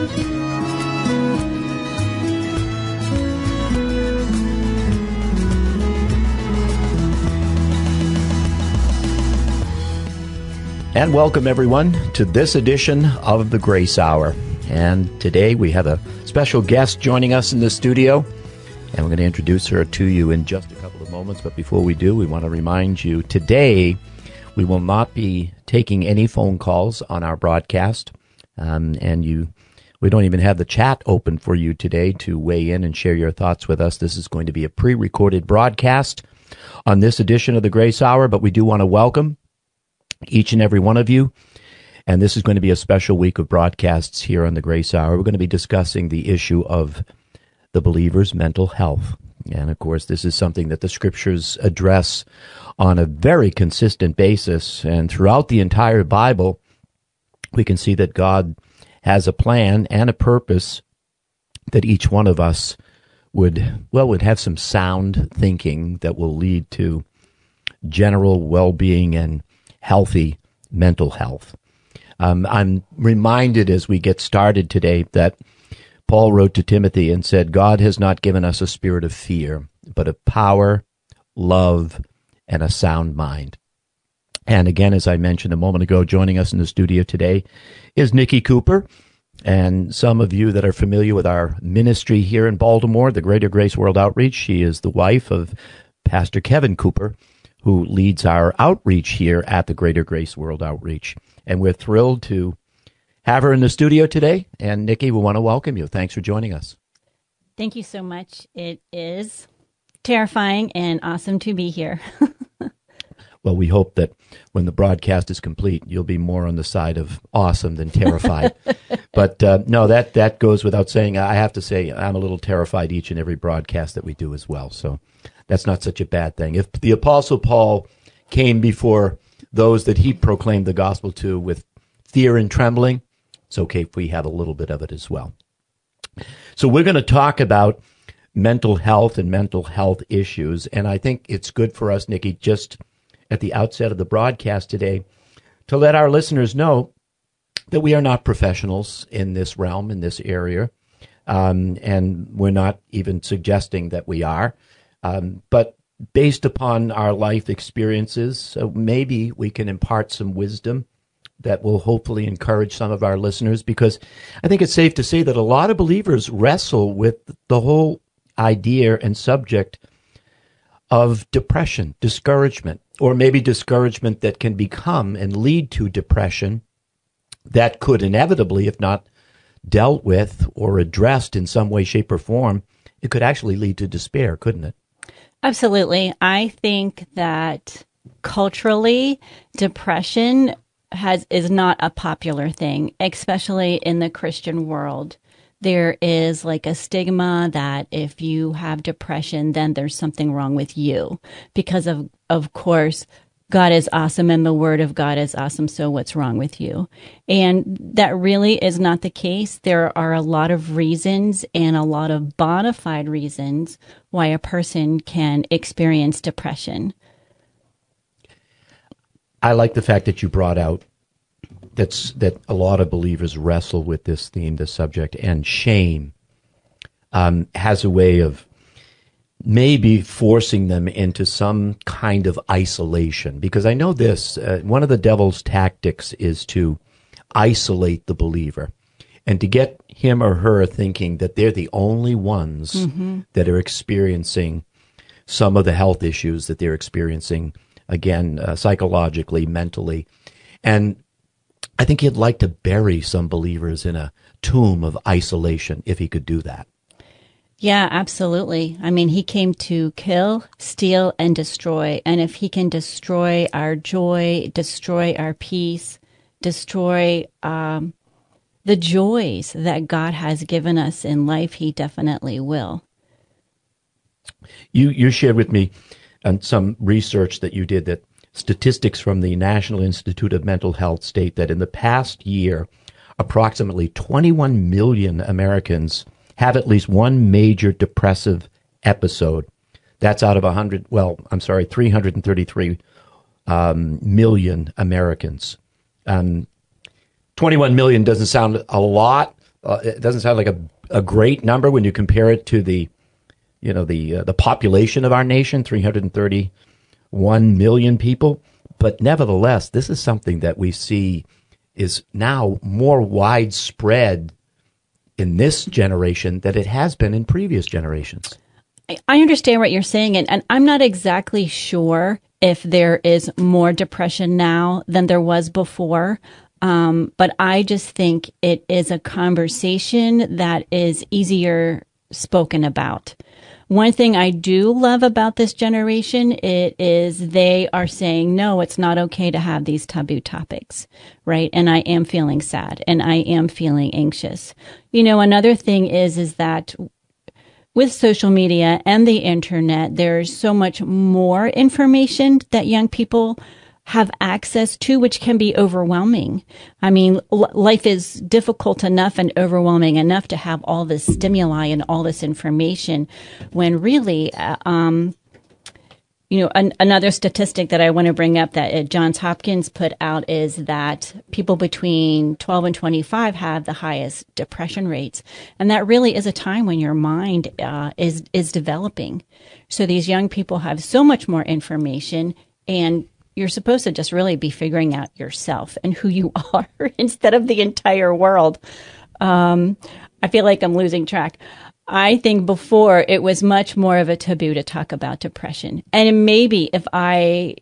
And welcome, everyone, to this edition of the Grace Hour. And today we have a special guest joining us in the studio, and we're going to introduce her to you in just a couple of moments. But before we do, we want to remind you, today we will not be taking any phone calls on our broadcast, we don't even have the chat open for you today to weigh in and share your thoughts with us. This is going to be a pre-recorded broadcast on this edition of the Grace Hour, but we do want to welcome each and every one of you. And this is going to be a special week of broadcasts here on the Grace Hour. We're going to be discussing the issue of the believer's mental health. And of course, this is something that the scriptures address on a very consistent basis. And throughout the entire Bible, we can see that God has a plan and a purpose that each one of us would have some sound thinking that will lead to general well-being and healthy mental health. I'm reminded as we get started today that Paul wrote to Timothy and said, God has not given us a spirit of fear, but of power, love, and a sound mind. And again, as I mentioned a moment ago, joining us in the studio today is Nikki Cooper. And some of you that are familiar with our ministry here in Baltimore, the Greater Grace World Outreach, she is the wife of Pastor Kevin Cooper, who leads our outreach here at the Greater Grace World Outreach. And we're thrilled to have her in the studio today. And Nikki, we want to welcome you. Thanks for joining us. Thank you so much. It is terrifying and awesome to be here. Well, we hope that when the broadcast is complete, you'll be more on the side of awesome than terrified. But no, that goes without saying. I have to say I'm a little terrified each and every broadcast that we do as well. So that's not such a bad thing. If the Apostle Paul came before those that he proclaimed the gospel to with fear and trembling, it's okay if we have a little bit of it as well. So we're going to talk about mental health and mental health issues. And I think it's good for us, Nikki, just at the outset of the broadcast today, to let our listeners know that we are not professionals in this realm, in this area. And we're not even suggesting that we are. But based upon our life experiences, maybe we can impart some wisdom that will hopefully encourage some of our listeners, because I think it's safe to say that a lot of believers wrestle with the whole idea and subject of depression, discouragement, or maybe discouragement that can become and lead to depression that could inevitably, if not dealt with or addressed in some way, shape, or form, it could actually lead to despair, couldn't it? Absolutely. I think that culturally, depression is not a popular thing, especially in the Christian world. There is like a stigma that if you have depression, then there's something wrong with you because of course, God is awesome and the word of God is awesome. So what's wrong with you? And that really is not the case. There are a lot of reasons and a lot of bona fide reasons why a person can experience depression. I like the fact that you brought out that a lot of believers wrestle with this theme, this subject, and shame has a way of maybe forcing them into some kind of isolation. Because I know this, one of the devil's tactics is to isolate the believer and to get him or her thinking that they're the only ones that are experiencing some of the health issues that they're experiencing, again, psychologically, mentally. And I think he'd like to bury some believers in a tomb of isolation if he could do that. Yeah, absolutely. I mean, he came to kill, steal, and destroy. And if he can destroy our joy, destroy our peace, destroy the joys that God has given us in life, he definitely will. You shared with me some research that you did, that statistics from the National Institute of Mental Health state that in the past year, approximately 21 million Americans have at least one major depressive episode. That's out of 333 million Americans. 21 million doesn't sound a lot, It doesn't sound like a great number when you compare it to the population of our nation, 331 million people. But nevertheless, this is something that we see is now more widespread in this generation than it has been in previous generations. I understand what you're saying, and I'm not exactly sure if there is more depression now than there was before. But I just think it is a conversation that is easier spoken about. One thing I do love about this generation, it is they are saying, no, it's not okay to have these taboo topics, right? And I am feeling sad and I am feeling anxious. Another thing is that with social media and the internet, there's so much more information that young people have access to, which can be overwhelming. I mean, life is difficult enough and overwhelming enough to have all this stimuli and all this information when really, another statistic that I want to bring up that Johns Hopkins put out is that people between 12 and 25 have the highest depression rates. And that really is a time when your mind is developing. So these young people have so much more information, and you're supposed to just really be figuring out yourself and who you are instead of the entire world. I feel like I'm losing track. I think before it was much more of a taboo to talk about depression. And maybe if I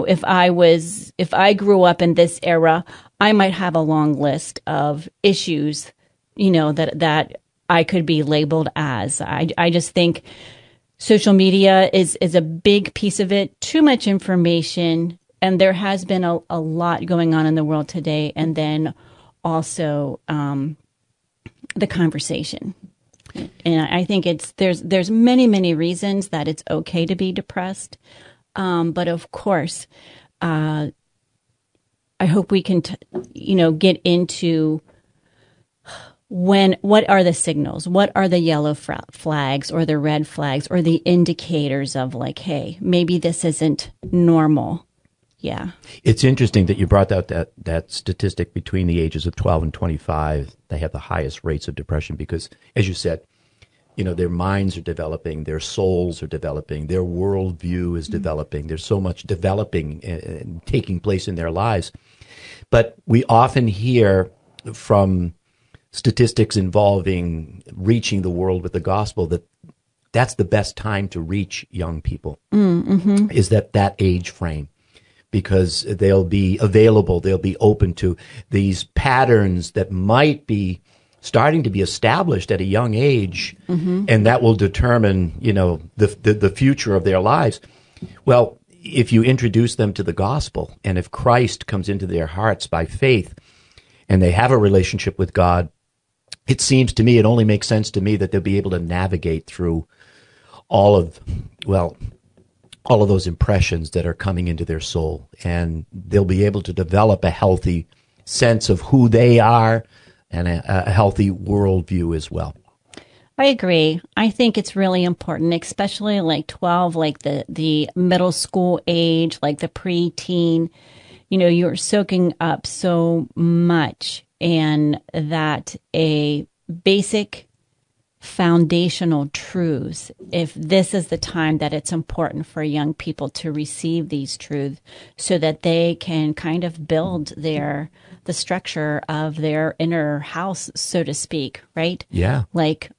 grew up in this era, I might have a long list of issues, that I could be labeled as. I just think social media is a big piece of it, too much information. And there has been a lot going on in the world today. And then also the conversation. And I think there's many, many reasons that it's okay to be depressed. But of course, I hope we can, get into what are the signals? What are the yellow flags or the red flags or the indicators of like, hey, maybe this isn't normal. Yeah. It's interesting that you brought out that statistic between the ages of 12 and 25. They have the highest rates of depression because, as you said, their minds are developing, their souls are developing, their worldview is developing. There's so much developing and taking place in their lives. But we often hear from statistics involving reaching the world with the gospel that that's the best time to reach young people, is that age frame. Because they'll be available, they'll be open to these patterns that might be starting to be established at a young age, and that will determine, the future of their lives. Well, if you introduce them to the gospel, and if Christ comes into their hearts by faith, and they have a relationship with God, it seems to me, it only makes sense to me that they'll be able to navigate through all of those impressions that are coming into their soul, and they'll be able to develop a healthy sense of who they are and a healthy worldview as well. I agree. I think it's really important, especially like 12, like the middle school age, like the preteen. You're soaking up so much, and that a basic foundational truths, if this is the time that it's important for young people to receive these truths so that they can kind of build the structure of their inner house, so to speak, right? Yeah. Like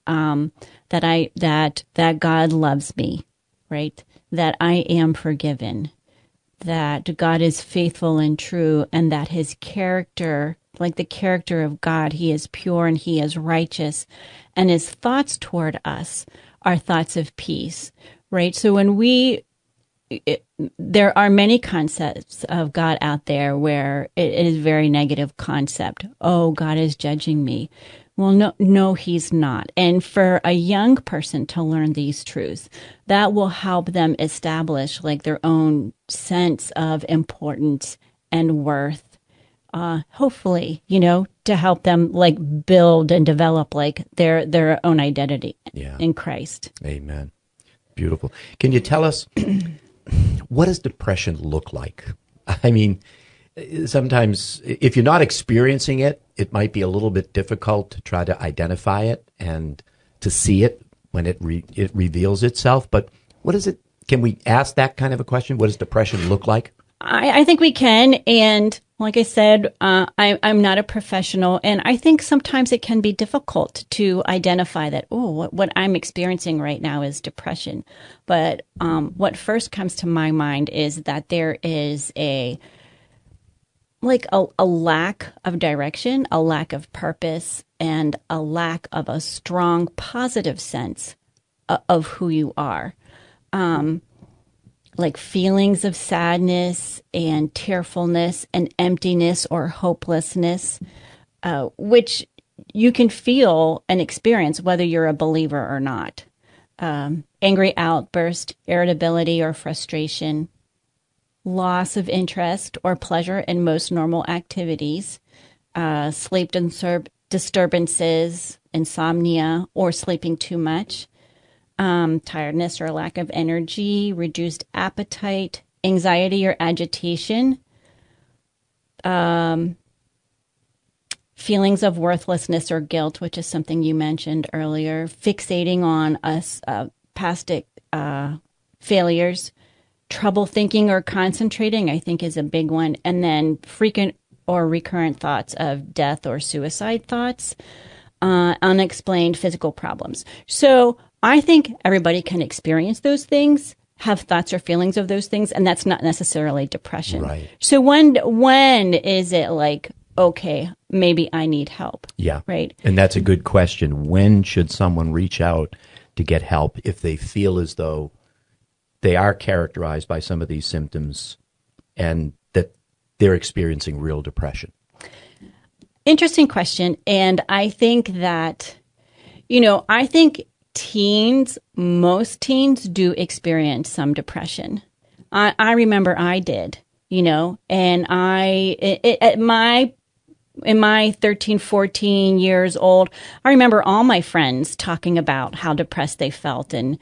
that God loves me, right? That I am forgiven, that God is faithful and true, and that his character, like the character of God, he is pure and he is righteous, and his thoughts toward us are thoughts of peace, right? So when there are many concepts of God out there where it is a very negative concept. Oh, God is judging me. Well, no, he's not. And for a young person to learn these truths, that will help them establish like their own sense of importance and worth. Hopefully, to help them like build and develop like their own identity in Christ. Amen. Beautiful. Can you tell us, what does depression look like? I mean, sometimes if you're not experiencing it, it might be a little bit difficult to try to identify it and to see it when it reveals itself. But what is it? Can we ask that kind of a question? What does depression look like? I think we can. And like I said, I'm not a professional. And I think sometimes it can be difficult to identify that, what I'm experiencing right now is depression. But what first comes to my mind is that there is a lack of direction, a lack of purpose, and a lack of a strong positive sense of who you are. Like feelings of sadness and tearfulness and emptiness or hopelessness, which you can feel and experience whether you're a believer or not. Angry outburst, irritability or frustration, loss of interest or pleasure in most normal activities, sleep disturbances, insomnia or sleeping too much, tiredness or lack of energy, reduced appetite, anxiety or agitation, feelings of worthlessness or guilt, which is something you mentioned earlier, fixating on past failures, trouble thinking or concentrating, I think is a big one, and then frequent or recurrent thoughts of death or suicide thoughts, unexplained physical problems. So I think everybody can experience those things, have thoughts or feelings of those things, and that's not necessarily depression. Right. So when is it like, okay, maybe I need help? Yeah. Right. And that's a good question. When should someone reach out to get help if they feel as though they are characterized by some of these symptoms and that they're experiencing real depression? Interesting question. And I think that, I think most teens do experience some depression. I remember I did, and in my 13, 14 years old, I remember all my friends talking about how depressed they felt and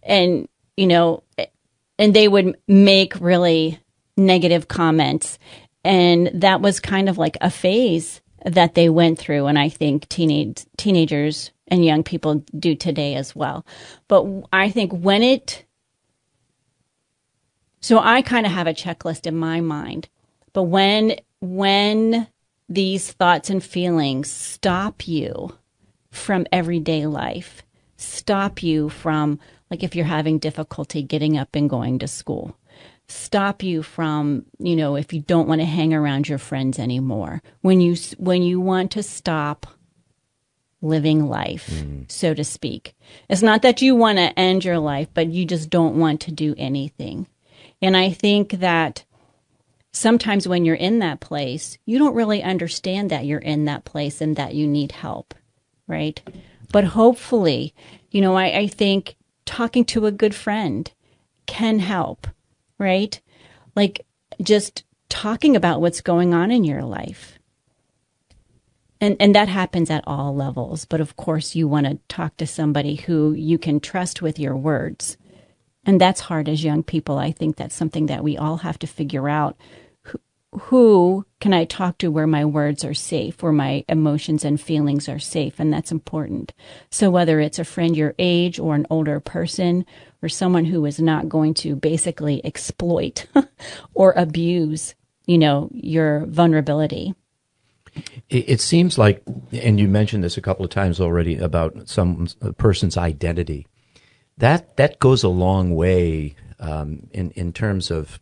they would make really negative comments. And that was kind of like a phase that they went through. And I think teenagers and young people do today as well. But I think so I kind of have a checklist in my mind. But when these thoughts and feelings stop you from everyday life, stop you from, like if you're having difficulty getting up and going to school, stop you from, if you don't want to hang around your friends anymore, when you want to stop living life, so to speak. It's not that you want to end your life, but you just don't want to do anything. And I think that sometimes when you're in that place, you don't really understand that you're in that place and that you need help, right? But hopefully, I think talking to a good friend can help, right? Like just talking about what's going on in your life. And that happens at all levels. But of course, you want to talk to somebody who you can trust with your words. And that's hard as young people. I think that's something that we all have to figure out. Who can I talk to where my words are safe, where my emotions and feelings are safe? And that's important. So whether it's a friend your age or an older person or someone who is not going to basically exploit or abuse, your vulnerability. It seems like, and you mentioned this a couple of times already about a person's identity. That goes a long way in terms of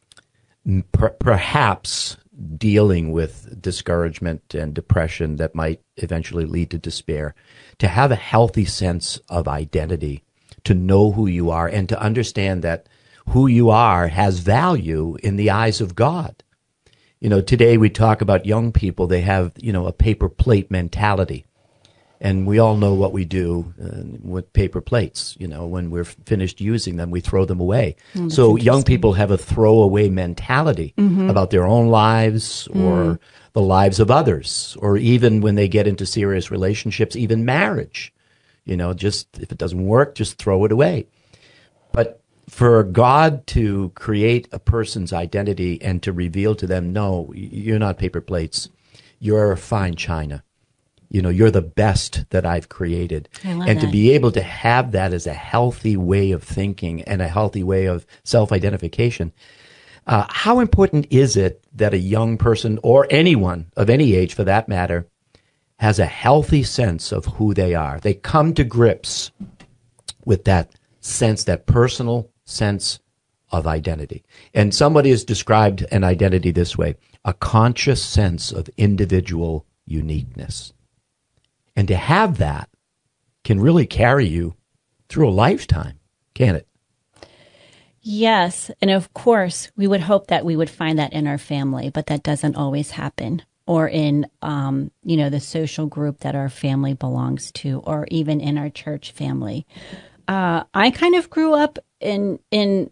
perhaps dealing with discouragement and depression that might eventually lead to despair. To have a healthy sense of identity, to know who you are, and to understand that who you are has value in the eyes of God. Today we talk about young people, they have, a paper plate mentality. And we all know what we do with paper plates. When we're finished using them, we throw them away. So young people have a throwaway mentality about their own lives or the lives of others, or even when they get into serious relationships, even marriage. Just if it doesn't work, just throw it away. But for God to create a person's identity and to reveal to them, no, you're not paper plates. You're fine china. You're the best that I've created. I love and that. To be able to have that as a healthy way of thinking and a healthy way of self-identification, how important is it that a young person, or anyone of any age for that matter, has a healthy sense of who they are? They come to grips with that sense, that personal sense of identity. And somebody has described an identity this way: a conscious sense of individual uniqueness. And to have that can really carry you through a lifetime, can't it? Yes. And of course, we would hope that we would find that in our family, but that doesn't always happen. Or in, the social group that our family belongs to, or even in our church family. I kind of grew up in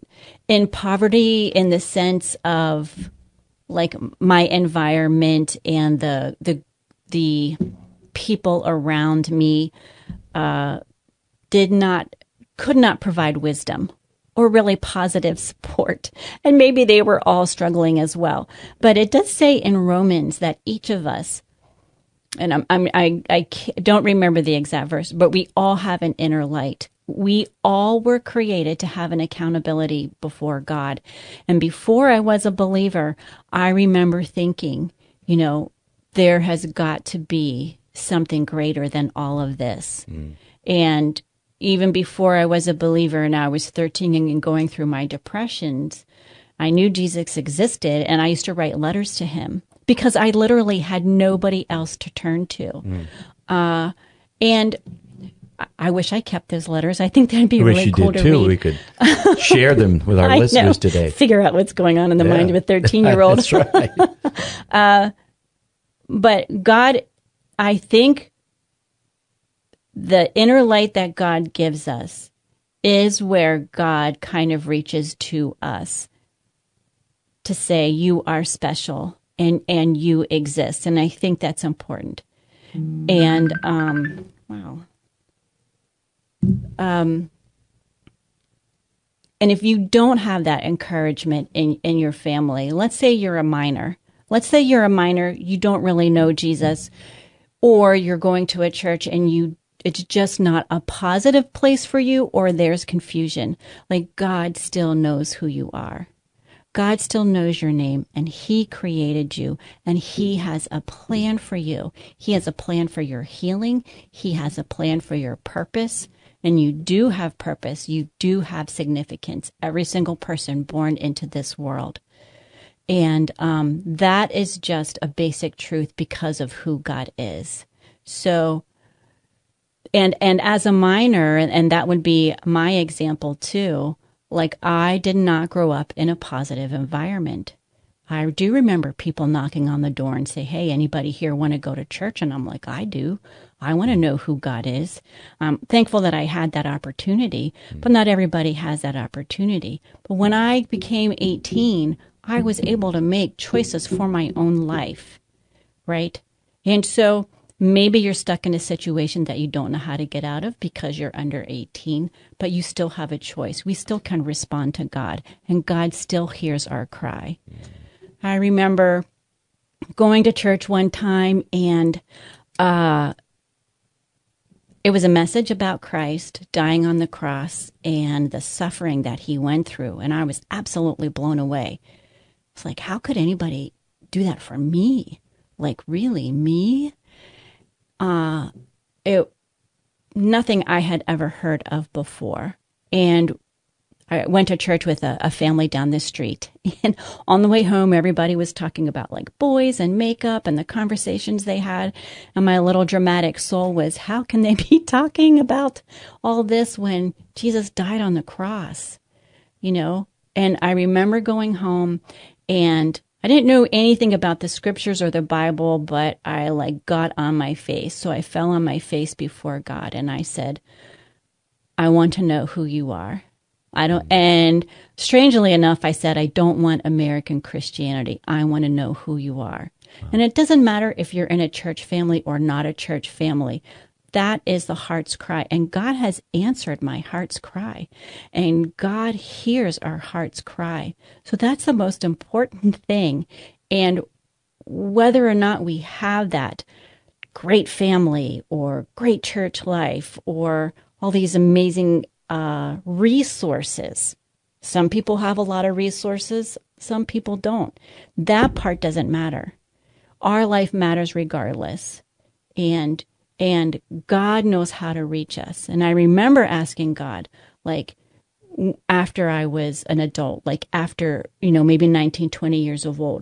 poverty in the sense of like my environment and the people around me could not provide wisdom or really positive support. And maybe they were all struggling as well. But it does say in Romans that each of us, and I don't remember the exact verse, but we all have an inner light. We all were created to have an accountability before God. And before I was a believer, I remember thinking, there has got to be something greater than all of this. And even before I was a believer and I was 13 and going through my depressions, I knew Jesus existed, and I used to write letters to him because I literally had nobody else to turn to. And I wish I kept those letters. I think that'd be really cool to read. We could share them with our listeners today. Figure out what's going on in the mind of a 13-year-old. That's right. But God, I think the inner light that God gives us is where God kind of reaches to us to say, you are special and you exist. And I think that's important. And, wow. And if you don't have that encouragement in your family, let's say you're a minor. You don't really know Jesus, or you're going to a church and it's just not a positive place for you, or there's confusion. Like, God still knows who you are. God still knows your name, and he created you, and he has a plan for you. He has a plan for your healing. He has a plan for your purpose. And you do have purpose. You do have significance. Every single person born into this world. And that is just a basic truth because of who God is. So, and as a minor, and that would be my example too, like, I did not grow up in a positive environment. I do remember people knocking on the door and say, hey, anybody here want to go to church? And I'm like, I do. I want to know who God is. I'm thankful that I had that opportunity, but not everybody has that opportunity. But when I became 18, I was able to make choices for my own life, right? And so maybe you're stuck in a situation that you don't know how to get out of because you're under 18, but you still have a choice. We still can respond to God, and God still hears our cry. I remember going to church one time, and it was a message about Christ dying on the cross and the suffering that he went through, and I was absolutely blown away. It's like, how could anybody do that for me? Like, really, me? Nothing I had ever heard of before. And I went to church with a family down the street. And on the way home, everybody was talking about like boys and makeup and the conversations they had. And my little dramatic soul was, how can they be talking about all this when Jesus died on the cross? And I remember going home, and I didn't know anything about the scriptures or the Bible, but I got on my face. So I fell on my face before God, and I said, I want to know who you are. And strangely enough, I said, I don't want American Christianity. I want to know who you are. Wow. And it doesn't matter if you're in a church family or not a church family. that is the heart's cry. And God has answered my heart's cry. And God hears our heart's cry. So that's the most important thing. And whether or not we have that great family or great church life or all these amazing resources. Some people have a lot of resources. Some people don't. That part doesn't matter. Our life matters regardless. And God knows how to reach us. And I remember asking God, like, after I was an adult, like after, maybe 19, 20 years of old,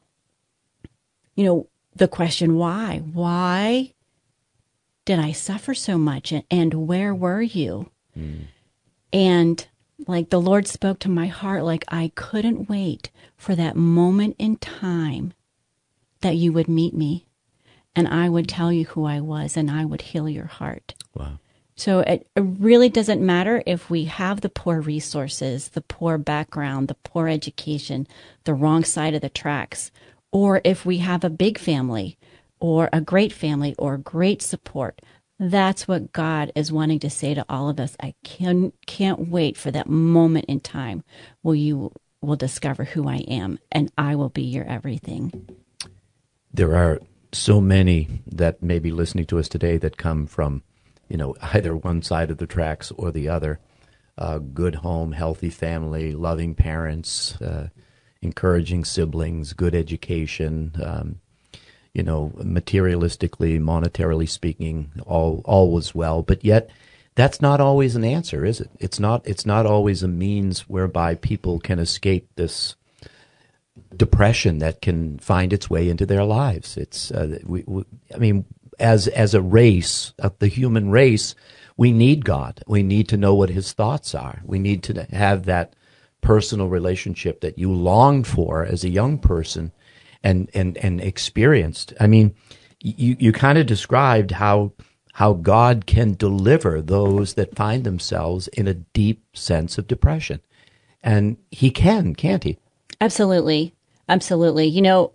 the question, why? Why did I suffer so much? And where were you? And like the Lord spoke to my heart, like I couldn't wait for that moment in time that you would meet me and I would tell you who I was and I would heal your heart. Wow. So it really doesn't matter if we have the poor resources, the poor background, the poor education, the wrong side of the tracks, or if we have a big family or a great family or great support. That's what God is wanting to say to all of us. I can't wait for that moment in time where you will discover who I am and I will be your everything. There are so many that may be listening to us today that come from, either one side of the tracks or the other. Good home, healthy family, loving parents, encouraging siblings, good education, materialistically, monetarily speaking, all was well. But yet, that's not always an answer, is it? It's not always a means whereby people can escape this depression that can find its way into their lives. It's as a race, the human race, we need God. We need to know what His thoughts are. We need to have that personal relationship that you longed for as a young person and experienced. I mean, you kind of described how God can deliver those that find themselves in a deep sense of depression. And He can, can't He? Absolutely. Absolutely.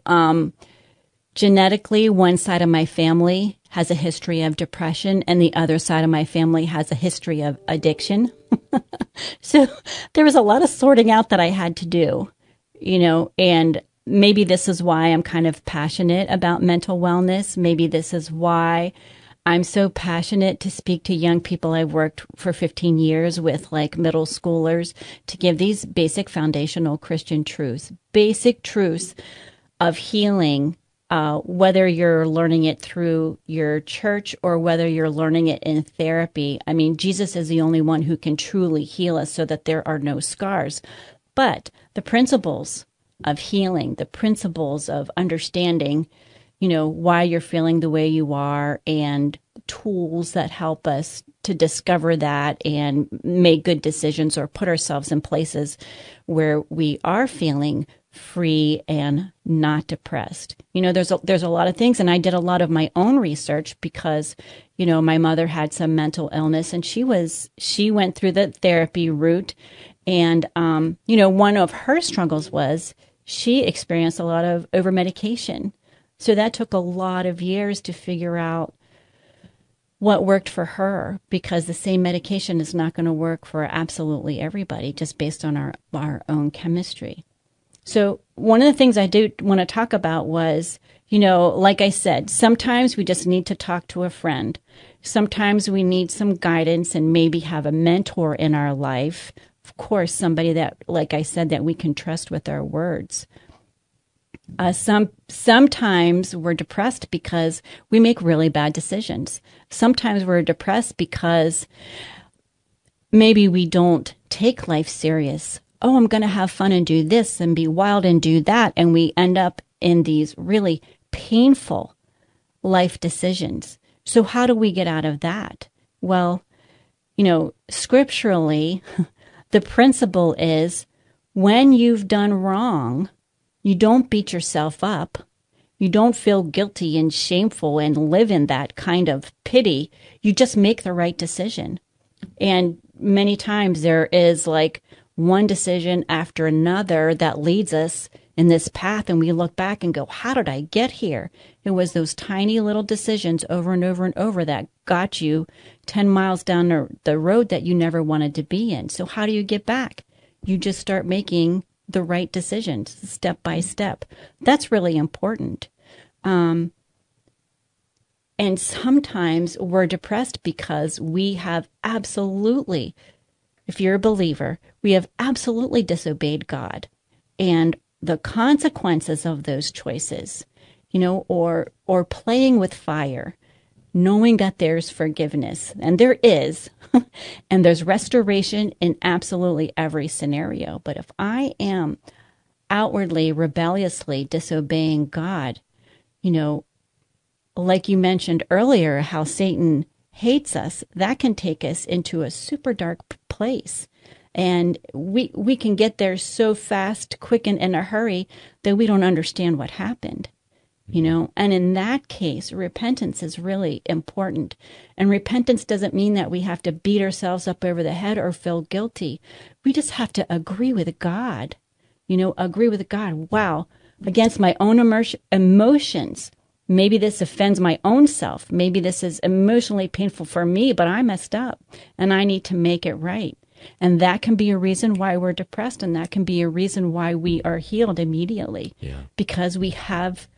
Genetically, one side of my family has a history of depression and the other side of my family has a history of addiction. So there was a lot of sorting out that I had to do, and maybe this is why I'm kind of passionate about mental wellness. Maybe this is why I'm so passionate to speak to young people. I've worked for 15 years with like middle schoolers to give these basic foundational Christian truths, basic truths of healing, whether you're learning it through your church or whether you're learning it in therapy. I mean, Jesus is the only one who can truly heal us so that there are no scars. But the principles of healing, the principles of understanding, why you're feeling the way you are and tools that help us to discover that and make good decisions or put ourselves in places where we are feeling free and not depressed. There's a lot of things, and I did a lot of my own research because, my mother had some mental illness and she went through the therapy route. And, one of her struggles was she experienced a lot of over-medication. So that took a lot of years to figure out what worked for her, because the same medication is not going to work for absolutely everybody just based on our own chemistry. So one of the things I do want to talk about was, like I said, sometimes we just need to talk to a friend. Sometimes we need some guidance and maybe have a mentor in our life. Of course, somebody that, like I said, that we can trust with our words. Sometimes we're depressed because we make really bad decisions. Sometimes we're depressed because maybe we don't take life serious. Oh, I'm going to have fun and do this and be wild and do that. And we end up in these really painful life decisions. So how do we get out of that? Well, scripturally, the principle is when you've done wrong, you don't beat yourself up. You don't feel guilty and shameful and live in that kind of pity. You just make the right decision. And many times there is like one decision after another that leads us in this path and we look back and go, how did I get here? It was those tiny little decisions over and over and over that got you 10 miles down the road that you never wanted to be in. So how do you get back? You just start making the right decisions step by step. That's really important. And sometimes we're depressed because we have absolutely, if you're a believer, we have absolutely disobeyed God. And the consequences of those choices, or playing with fire, knowing that there's forgiveness, and there is, and there's restoration in absolutely every scenario. But if I am outwardly, rebelliously disobeying God, like you mentioned earlier, how Satan hates us, that can take us into a super dark place. And we can get there so fast, quick, and in a hurry that we don't understand what happened, And in that case, repentance is really important. And repentance doesn't mean that we have to beat ourselves up over the head or feel guilty. We just have to agree with God, agree with God. Wow, against my own emotions. Maybe this offends my own self. Maybe this is emotionally painful for me, but I messed up and I need to make it right. And that can be a reason why we're depressed, and that can be a reason why we are healed immediately. Yeah. Because we have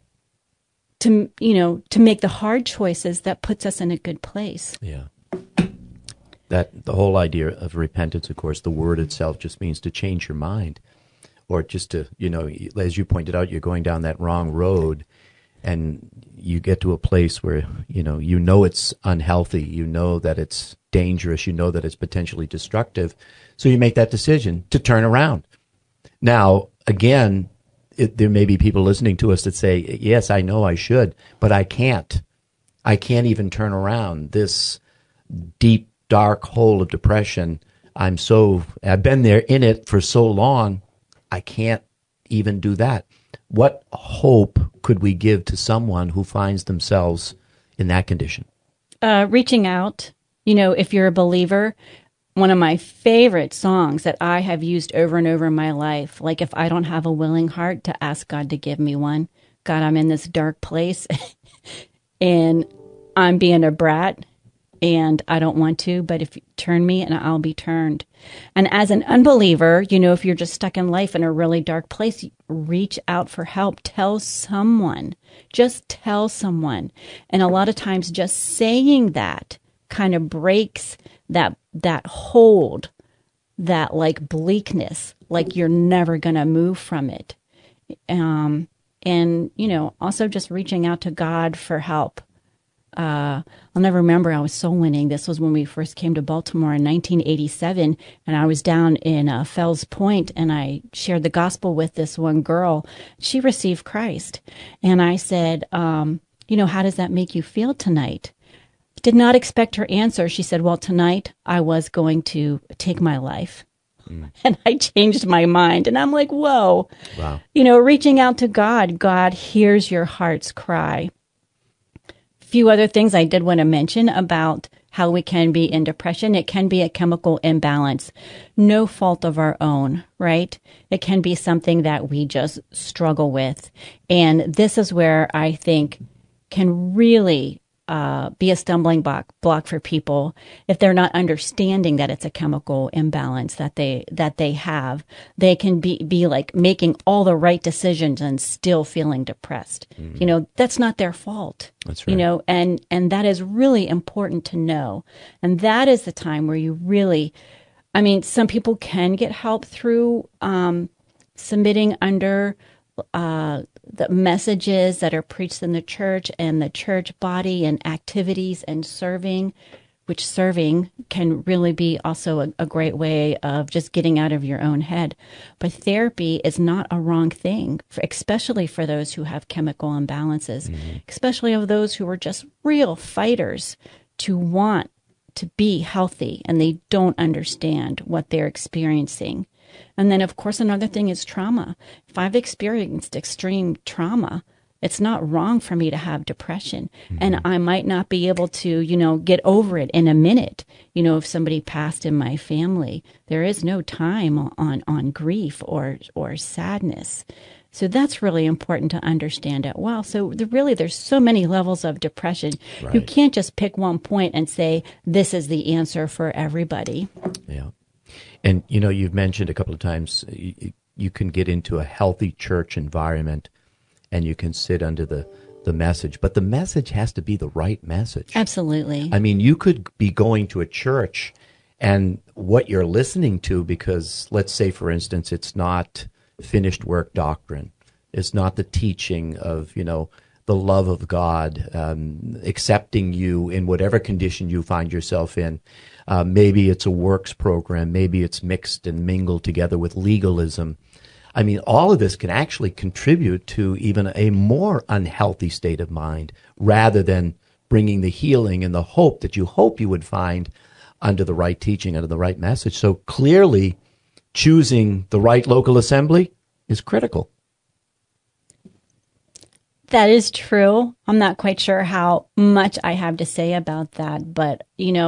to make the hard choices that puts us in a good place. Yeah. That the whole idea of repentance, of course, the word itself just means to change your mind, or just to, as you pointed out, you're going down that wrong road. And you get to a place where, it's unhealthy, that it's dangerous, that it's potentially destructive. So you make that decision to turn around. Now, again, there may be people listening to us that say, yes, I know I should, but I can't. I can't even turn around. This deep, dark hole of depression, I've been there in it for so long, I can't even do that. What hope could we give to someone who finds themselves in that condition? Reaching out. If you're a believer, one of my favorite songs that I have used over and over in my life, like if I don't have a willing heart, to ask God to give me one. God, I'm in this dark place and I'm being a brat and I don't want to, but if you turn me and I'll be turned. And as an unbeliever, if you're just stuck in life in a really dark place, reach out for help. Tell someone. Just tell someone. And a lot of times just saying that kind of breaks that hold, that like bleakness, like you're never going to move from it. And, also just reaching out to God for help. I'll never remember, I was soul winning. This was when we first came to Baltimore in 1987, and I was down in Fells Point, and I shared the gospel with this one girl. She received Christ. And I said, how does that make you feel tonight? Did not expect her answer. She said, well, tonight I was going to take my life. And I changed my mind. And I'm like, whoa. Wow. Reaching out to God. God hears your heart's cry. Few other things I did want to mention about how we can be in depression. It can be a chemical imbalance, no fault of our own, right? It can be something that we just struggle with. And this is where I think can really be a stumbling block for people if they're not understanding that it's a chemical imbalance that they have. They can be like making all the right decisions and still feeling depressed. Mm-hmm. That's not their fault. That's right. And that is really important to know. And that is the time where you really, some people can get help through submitting under the messages that are preached in the church and the church body and activities and serving, which serving can really be also a great way of just getting out of your own head. But therapy is not a wrong thing, especially for those who have chemical imbalances, especially of those who are just real fighters to want to be healthy and they don't understand what they're experiencing. And then, of course, another thing is trauma. If I've experienced extreme trauma, It's not wrong for me to have depression. And I might not be able to, get over it in a minute. If somebody passed in my family, there is no time on grief or sadness. So that's really important to understand it well. So there's so many levels of depression. Right. You can't just pick one point and say, this is the answer for everybody. Yeah. And, you've mentioned a couple of times, you can get into a healthy church environment and you can sit under the message, but the message has to be the right message. Absolutely. I mean, you could be going to a church and what you're listening to, because let's say, for instance, it's not finished work doctrine. It's not the teaching of, the love of God, accepting you in whatever condition you find yourself in. Maybe it's a works program. Maybe it's mixed and mingled together with legalism. I mean, all of this can actually contribute to even a more unhealthy state of mind, rather than bringing the healing and the hope that you hope you would find under the right teaching, under the right message. So clearly, choosing the right local assembly is critical. That is true. I'm not quite sure how much I have to say about that, but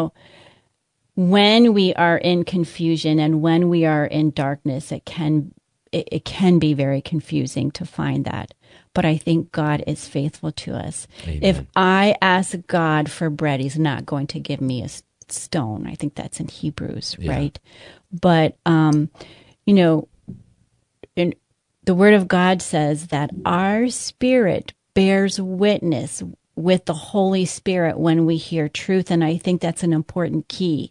when we are in confusion and when we are in darkness, it can be very confusing to find that. But I think God is faithful to us. Amen. If I ask God for bread, He's not going to give me a stone. I think that's in Hebrews, right? But in the Word of God says that our spirit bears witness with the Holy Spirit when we hear truth, and I think that's an important key.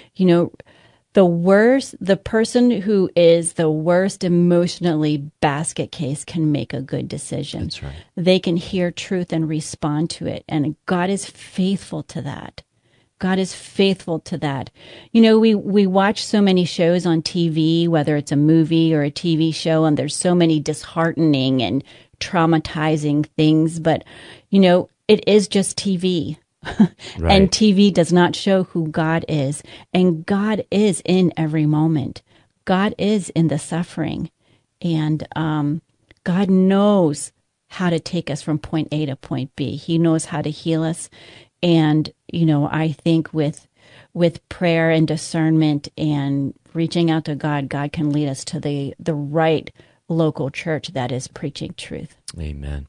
The person who is the worst emotionally basket case can make a good decision. That's right. They can hear truth and respond to it, and God is faithful to that. God is faithful to that. We watch so many shows on TV, whether it's a movie or a TV show, and there's so many disheartening and traumatizing things, but, it is just TV. Right. And TV does not show who God is. And God is in every moment. God is in the suffering. And God knows how to take us from point A to point B. He knows how to heal us. And, I think with prayer and discernment and reaching out to God, God can lead us to the right local church that is preaching truth. Amen.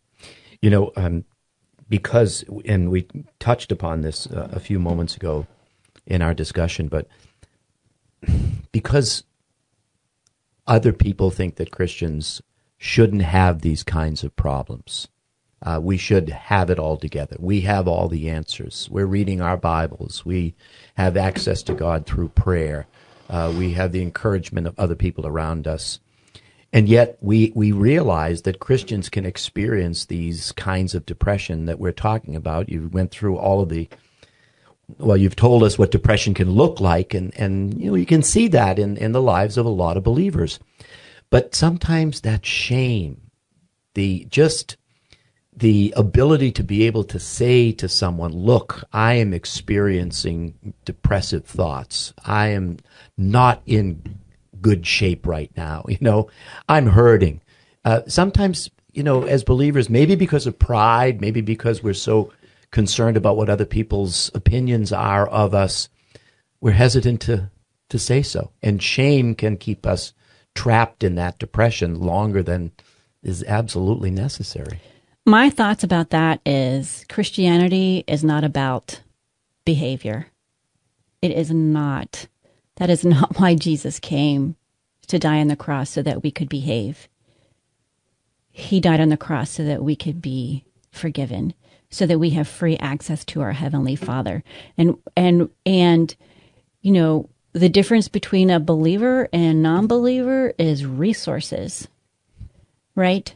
Because, and we touched upon this a few moments ago in our discussion, but because other people think that Christians shouldn't have these kinds of problems, we should have it all together. We have all the answers. We're reading our Bibles. We have access to God through prayer. We have the encouragement of other people around us. And yet we realize that Christians can experience these kinds of depression that we're talking about. You went through all of you've told us what depression can look like, and you can see that in the lives of a lot of believers. But sometimes that shame, the ability to be able to say to someone, look, I am experiencing depressive thoughts. I am not in good shape right now. I'm hurting. Sometimes, as believers, maybe because of pride, maybe because we're so concerned about what other people's opinions are of us, we're hesitant to say so. And shame can keep us trapped in that depression longer than is absolutely necessary. My thoughts about that is Christianity is not about behavior. It is not. That is not why Jesus came to die on the cross, so that we could behave. He died on the cross so that we could be forgiven, so that we have free access to our Heavenly Father. And the difference between a believer and a non-believer is resources, right?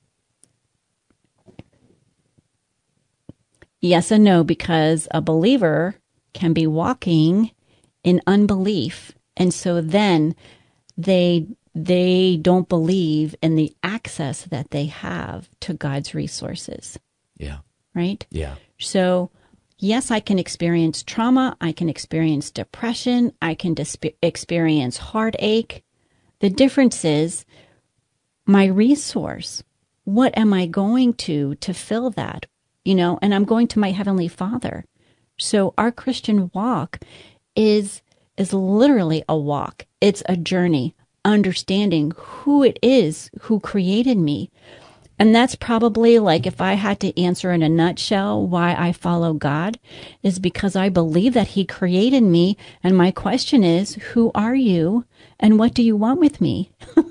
Yes and no, because a believer can be walking in unbelief, and so then they don't believe in the access that they have to God's resources. Yeah. Right? Yeah. So, yes, I can experience trauma. I can experience depression. I can experience heartache. The difference is my resource what am I going to fill that? And I'm going to my Heavenly Father. So our Christian walk is literally a walk. It's a journey, understanding who it is who created me. And that's probably, like, if I had to answer in a nutshell why I follow God, is because I believe that He created me. And my question is, who are you and what do you want with me?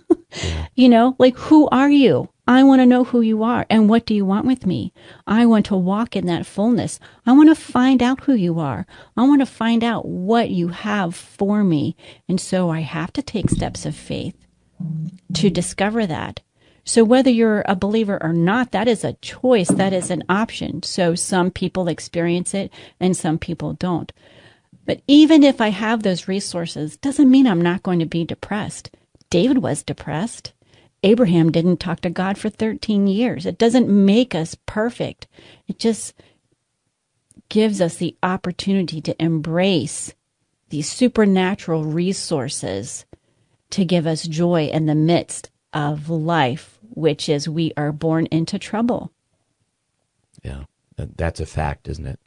Like, who are you? I want to know who you are and what do you want with me? I want to walk in that fullness. I want to find out who you are. I want to find out what you have for me. And so I have to take steps of faith to discover that. So whether you're a believer or not, that is a choice. That is an option. So some people experience it and some people don't. But even if I have those resources, doesn't mean I'm not going to be depressed. David was depressed. Abraham didn't talk to God for 13 years. It doesn't make us perfect. It just gives us the opportunity to embrace these supernatural resources to give us joy in the midst of life, which is we are born into trouble. Yeah, that's a fact, isn't it?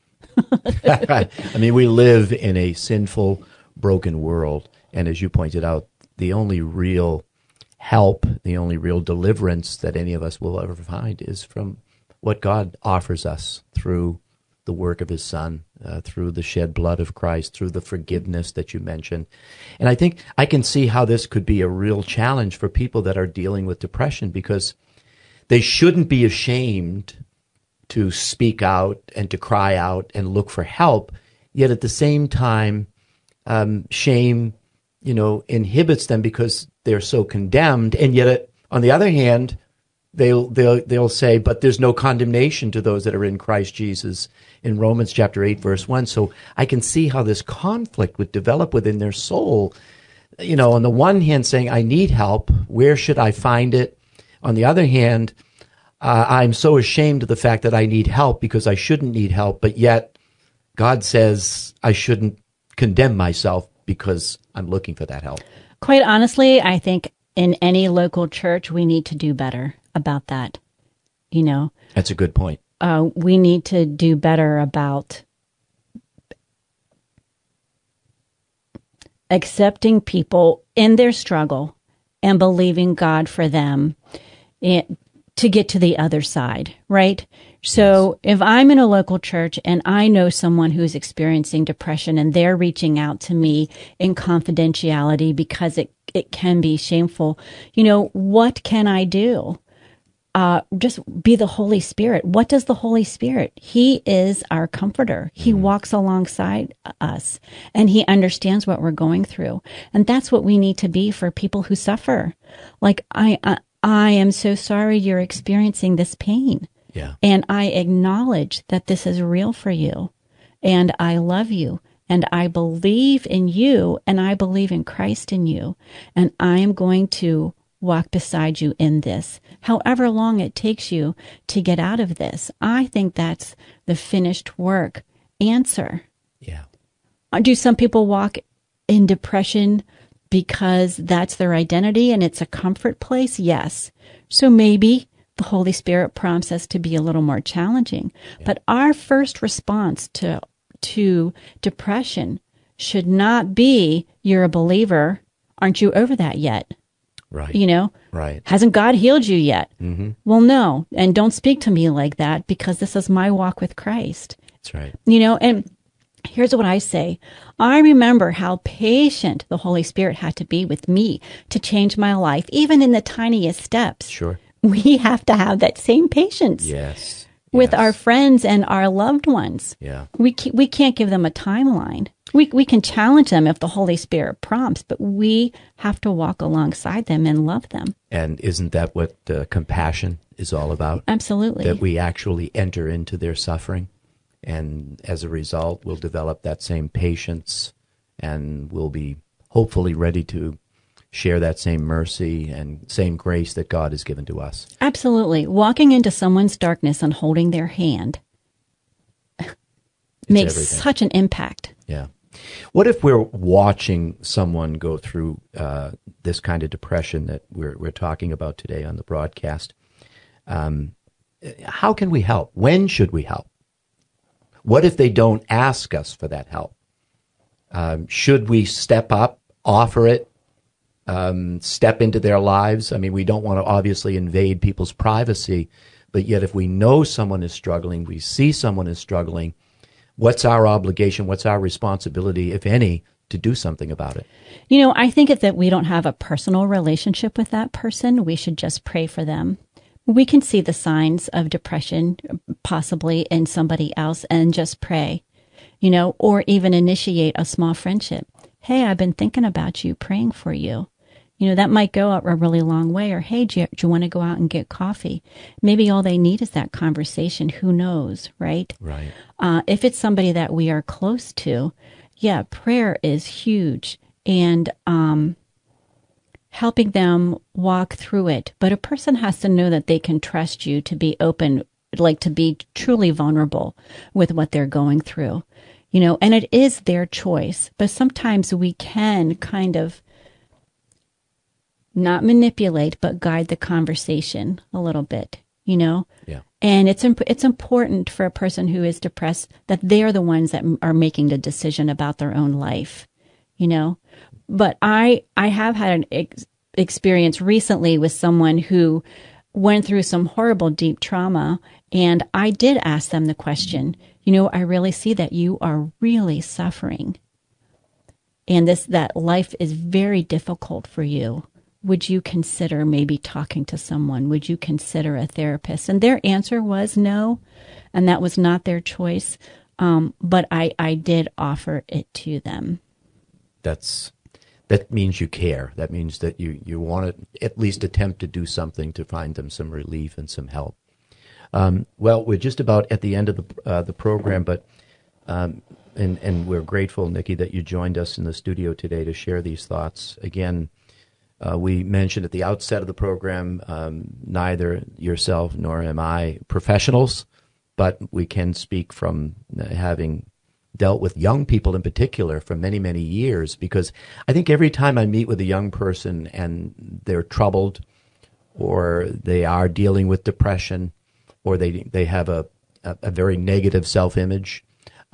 I mean, we live in a sinful, broken world. And as you pointed out, the only real help, the only real deliverance that any of us will ever find is from what God offers us through the work of His Son, through the shed blood of Christ, through the forgiveness that you mentioned. And I think I can see how this could be a real challenge for people that are dealing with depression, because they shouldn't be ashamed to speak out and to cry out and look for help, yet at the same time, shame inhibits them because they're so condemned. And yet, on the other hand, they'll say, but there's no condemnation to those that are in Christ Jesus in Romans chapter 8, verse 1. So I can see how this conflict would develop within their soul. On the one hand saying, I need help. Where should I find it? On the other hand, I'm so ashamed of the fact that I need help because I shouldn't need help. But yet God says I shouldn't condemn myself because I'm looking for that help. Quite honestly, I think in any local church, we need to do better about that. That's a good point. We need to do better about accepting people in their struggle and believing God for them to get to the other side, right? So if I'm in a local church and I know someone who's experiencing depression and they're reaching out to me in confidentiality because it can be shameful, what can I do? Just be the Holy Spirit. What does the Holy Spirit? He is our comforter. He walks alongside us and He understands what we're going through. And that's what we need to be for people who suffer. Like, I am so sorry you're experiencing this pain. Yeah. And I acknowledge that this is real for you. And I love you. And I believe in you. And I believe in Christ in you. And I am going to walk beside you in this, however long it takes you to get out of this. I think that's the finished work answer. Yeah. Do some people walk in depression because that's their identity and it's a comfort place? Yes. So maybe the Holy Spirit prompts us to be a little more challenging. Yeah. But our first response to depression should not be, you're a believer, aren't you over that yet? Right. Right. Hasn't God healed you yet? Mm-hmm. Well, no. And don't speak to me like that because this is my walk with Christ. That's right. And here's what I say. I remember how patient the Holy Spirit had to be with me to change my life, even in the tiniest steps. Sure. We have to have that same patience. Yes. With our friends and our loved ones. Yeah. We can't give them a timeline. We can challenge them if the Holy Spirit prompts, but we have to walk alongside them and love them. And isn't that what compassion is all about? Absolutely. That we actually enter into their suffering, and as a result, we'll develop that same patience, and we'll be hopefully ready to share that same mercy and same grace that God has given to us. Absolutely. Walking into someone's darkness and holding their hand makes everything. Such an impact. Yeah. What if we're watching someone go through this kind of depression that we're talking about today on the broadcast? How can we help? When should we help? What if they don't ask us for that help? Should we step up, offer it, step into their lives? I mean, we don't want to obviously invade people's privacy, but yet if we know someone is struggling, we see someone is struggling, what's our obligation, what's our responsibility, if any, to do something about it? You know, I think if that we don't have a personal relationship with that person, we should just pray for them. We can see the signs of depression possibly in somebody else and just pray, you know, or even initiate a small friendship. Hey, I've been thinking about you, praying for you. You know, that might go a really long way. Or, hey, do you want to go out and get coffee? Maybe all they need is that conversation. Who knows, right? Right. If it's somebody that we are close to, yeah, prayer is huge. And helping them walk through it. But a person has to know that they can trust you to be open, like to be truly vulnerable with what they're going through. You know, and it is their choice. But sometimes we can kind of not manipulate, but guide the conversation a little bit, you know? Yeah. And it's important for a person who is depressed that they're the ones that are making the decision about their own life, you know? But I have had an experience recently with someone who went through some horrible deep trauma, and I did ask them the question, you know, I really see that you are really suffering, and that life is very difficult for you. Would you consider maybe talking to someone? Would you consider a therapist? And their answer was no, and that was not their choice. But I did offer it to them. That means you care. That means that you want to at least attempt to do something to find them some relief and some help. Well, we're just about at the end of the program, but and we're grateful, Nikki, that you joined us in the studio today to share these thoughts. Again, we mentioned at the outset of the program, neither yourself nor am I professionals, but we can speak from having dealt with young people in particular for many, many years, because I think every time I meet with a young person and they're troubled or they are dealing with depression or they have a very negative self-image,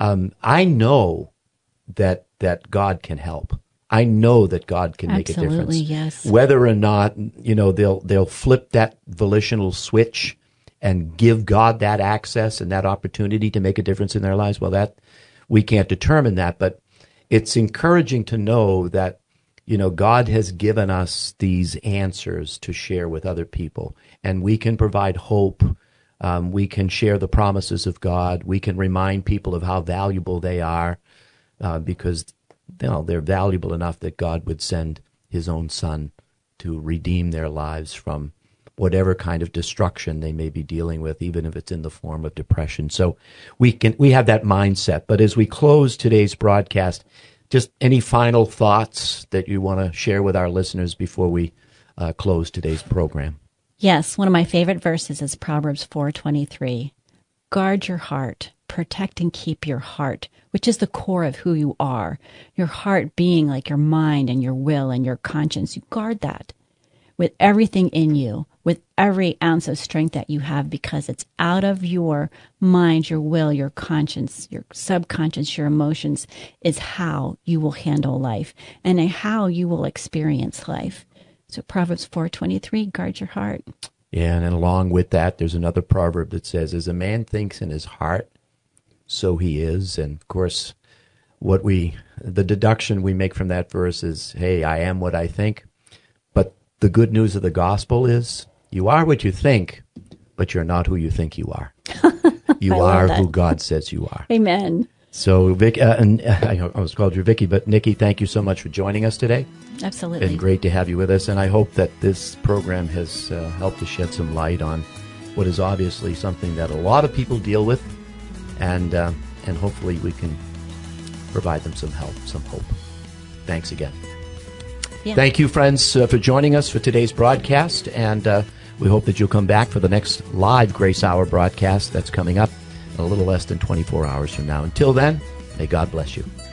I know that God can help. I know that God can make a difference. Absolutely, yes. Whether or not, you know, they'll flip that volitional switch and give God that access and that opportunity to make a difference in their lives, well, that we can't determine that, but it's encouraging to know that, you know, God has given us these answers to share with other people, and we can provide hope. We can share the promises of God. We can remind people of how valuable they are, because you know, they're valuable enough that God would send his own son to redeem their lives from whatever kind of destruction they may be dealing with, even if it's in the form of depression. So we have that mindset. But as we close today's broadcast, just any final thoughts that you want to share with our listeners before we close today's program? Yes, one of my favorite verses is Proverbs 4:23. Guard your heart, protect and keep your heart, which is the core of who you are. Your heart being like your mind and your will and your conscience. You guard that with everything in you, with every ounce of strength that you have, because it's out of your mind, your will, your conscience, your subconscious, your emotions is how you will handle life and how you will experience life. So Proverbs 4:23, guard your heart. Yeah, and then along with that, there's another proverb that says, as a man thinks in his heart, so he is. And of course, the deduction we make from that verse is, hey, I am what I think. But the good news of the gospel is, you are what you think, but you're not who you think you are. You are who God says you are. Amen. So, Vic, and I almost called you Vicki, but Nikki, thank you so much for joining us today. Absolutely. Been great to have you with us, and I hope that this program has helped to shed some light on what is obviously something that a lot of people deal with, and hopefully we can provide them some help, some hope. Thanks again. Yeah. Thank you, friends, for joining us for today's broadcast, and we hope that you'll come back for the next live Grace Hour broadcast that's coming up a little less than 24 hours from now. Until then, may God bless you.